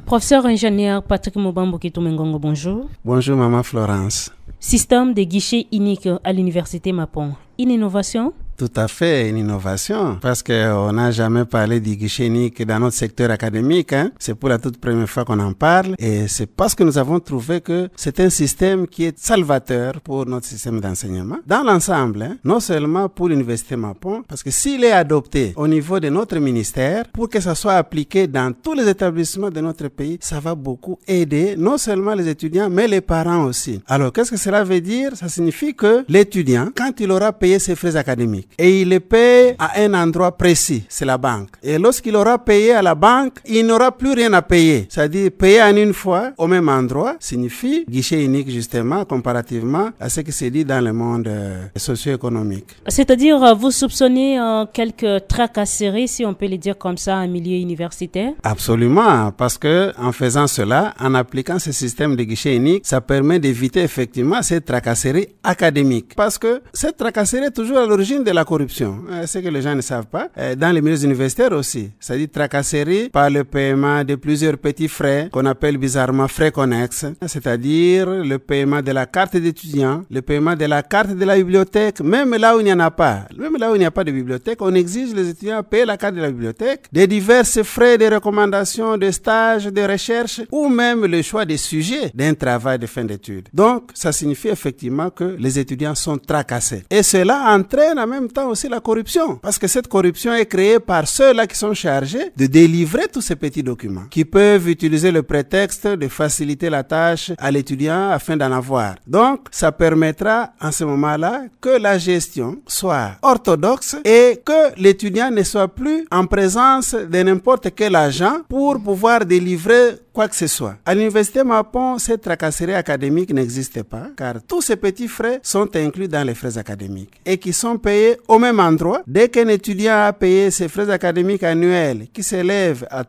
Professeur ingénieur Patrick Mobambo Kitumengongo, bonjour. Bonjour Maman Florence. Système de guichet unique à l'université Mapon, une innovation? Tout à fait, une innovation, parce qu'on n'a jamais parlé du guichet unique dans notre secteur académique. C'est pour la toute première fois qu'on en parle, et c'est parce que nous avons trouvé que c'est un système qui est salvateur pour notre système d'enseignement. Dans l'ensemble, non seulement pour l'université Mapon, parce que s'il est adopté au niveau de notre ministère, pour que ça soit appliqué dans tous les établissements de notre pays, ça va beaucoup aider non seulement les étudiants, mais les parents aussi. Alors, qu'est-ce que cela veut dire? Ça signifie que l'étudiant, quand il aura payé ses frais académiques, et il les paye à un endroit précis, c'est la banque. Et lorsqu'il aura payé à la banque, il n'aura plus rien à payer. C'est-à-dire payer en une fois au même endroit signifie guichet unique justement, comparativement à ce qui se dit dans le monde socio-économique. C'est-à-dire, vous soupçonnez quelques tracasseries, si on peut le dire comme ça, en milieu universitaire? Absolument, parce que en faisant cela, en appliquant ce système de guichet unique, ça permet d'éviter effectivement cette tracasserie académique. Parce que cette tracasserie est toujours à l'origine de la corruption. C'est que les gens ne savent pas. Dans les milieux universitaires aussi. C'est-à-dire tracasserie par le paiement de plusieurs petits frais qu'on appelle bizarrement frais connexes. C'est-à-dire le paiement de la carte d'étudiant, le paiement de la carte de la bibliothèque, même là où il n'y en a pas. Même là où il n'y a pas de bibliothèque, on exige les étudiants à payer la carte de la bibliothèque, des divers frais de recommandation, de stage, de recherche, ou même le choix des sujets d'un travail de fin d'études. Donc, ça signifie effectivement que les étudiants sont tracassés. Et cela entraîne en même temps aussi la corruption, parce que cette corruption est créée par ceux-là qui sont chargés de délivrer tous ces petits documents, qui peuvent utiliser le prétexte de faciliter la tâche à l'étudiant afin d'en avoir. Donc, ça permettra en ce moment-là que la gestion soit orthodoxe et que l'étudiant ne soit plus en présence de n'importe quel agent pour pouvoir délivrer quoi que ce soit. À l'université Mapon, cette tracasserie académique n'existe pas, car tous ces petits frais sont inclus dans les frais académiques et qui sont payés au même endroit. Dès qu'un étudiant a payé ses frais académiques annuels qui s'élèvent à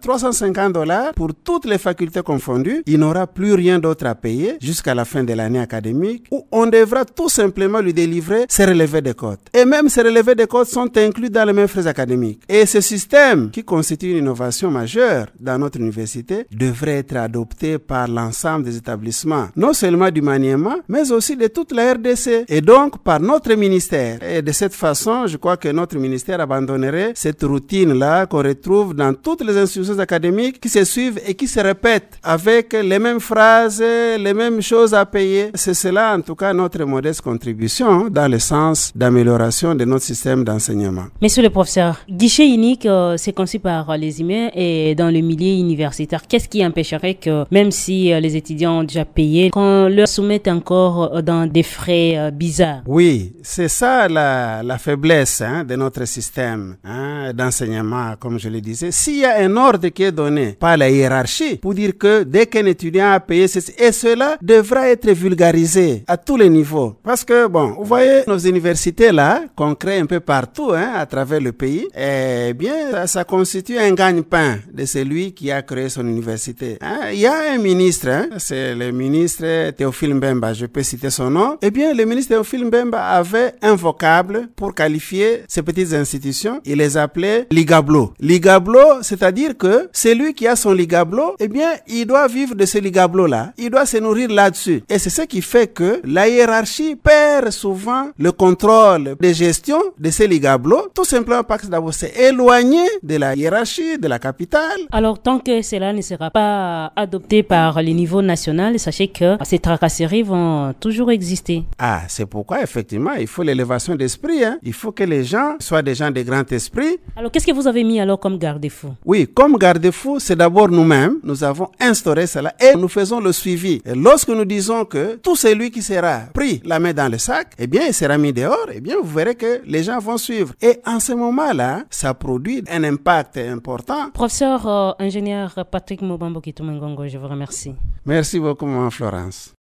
$350 pour toutes les facultés confondues, il n'aura plus rien d'autre à payer jusqu'à la fin de l'année académique, où on devra tout simplement lui délivrer ses relevés de cotes. Et même ces relevés de cotes sont inclus dans les mêmes frais académiques. Et ce système, qui constitue une innovation majeure dans notre université, devrait être adopté par l'ensemble des établissements, non seulement du Maniema, mais aussi de toute la RDC, et donc par notre ministère. Et de cette façon, je crois que notre ministère abandonnerait cette routine-là qu'on retrouve dans toutes les institutions académiques qui se suivent et qui se répètent avec les mêmes phrases, les mêmes choses à payer. C'est cela, en tout cas, notre modeste contribution dans le sens d'amélioration de notre système d'enseignement. Monsieur le professeur, guichet unique, c'est conçu par les humains et dans le milieu universitaire. Qu'est-ce qui empêcherait que, même si les étudiants ont déjà payé, qu'on leur soumette encore dans des frais bizarres? Oui, c'est ça la faiblesse de notre système d'enseignement, comme je le disais. S'il y a un ordre qui est donné par la hiérarchie pour dire que dès qu'un étudiant a payé ceci, et cela devra être vulgarisé à tous les niveaux. Parce que, bon, vous voyez, nos universités là, qu'on crée un peu partout à travers le pays, eh bien, ça constitue un gagne-pain de celui qui a créé son université. Il y a un ministre, c'est le ministre Théophile Mbemba, je peux citer son nom. Eh bien, le ministre Théophile Mbemba avait un vocable pour qualifier ces petites institutions. Il les appelait ligablo. Ligablo, c'est-à-dire que celui qui a son ligablo, eh bien, il doit vivre de ce ligablo-là. Il doit se nourrir là-dessus. Et c'est ce qui fait que la hiérarchie perd souvent le contrôle de gestion de ces ligablos, tout simplement parce que d'abord c'est éloigné de la hiérarchie, de la capitale. Alors, tant que cela ne sera pas adopté par le niveau national, sachez que ces tracasseries vont toujours exister. Ah, c'est pourquoi, effectivement, il faut l'élévation d'esprit. Il faut que les gens soient des gens de grand esprit. Alors, qu'est-ce que vous avez mis alors comme garde-fou? Oui, comme garde-fou, c'est d'abord nous-mêmes. Nous avons instauré cela et nous faisons le suivi. Et lorsque nous disons que tout celui qui sera pris la main dans le sac, eh bien, il sera mis dehors, eh bien, vous verrez que les gens vont suivre. Et en ce moment-là, ça produit un impact important. Professeur ingénieur Patrick Mobambo Kitumengongo, je vous remercie. Merci beaucoup, Maman Florence.